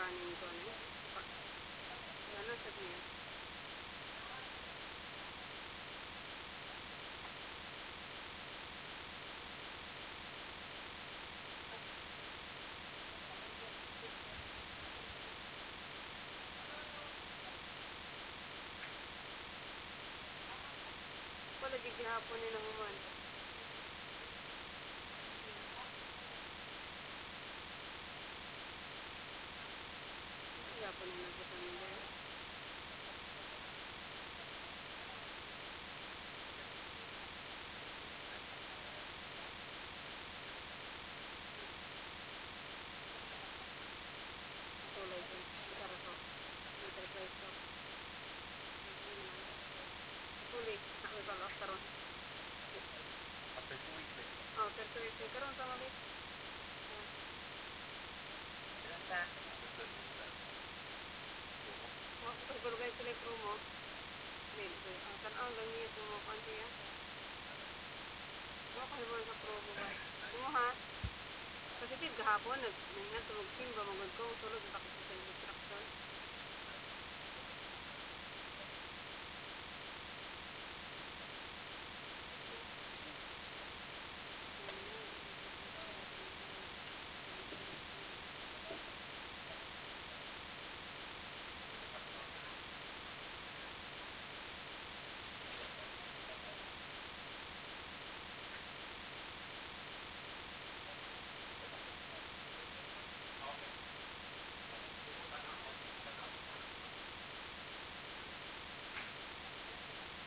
kanin ko na. Ano sa niya? Wala di gihapon ni nahuman. Gihapon ni nabutan nila. Tulay ko. Isara ko. Enterprise ko. Tuloy. Ako follow up karon. After 2 weeks eh. Oh, after 2 weeks. Karon sa mabit. Ilan ta? Ganda mo sa promo. Pero guys, sila promo. Ang tanaw lang niya kung makuha siya. Ano ko naman sa promo ba? Ano ha? Positive gahapon. Nagtulog simba. Magod ko. Sulod na tapos sa instruction.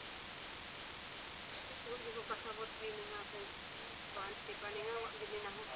Huwag ko kasabot ay mga kung paano di pa nga wag din ako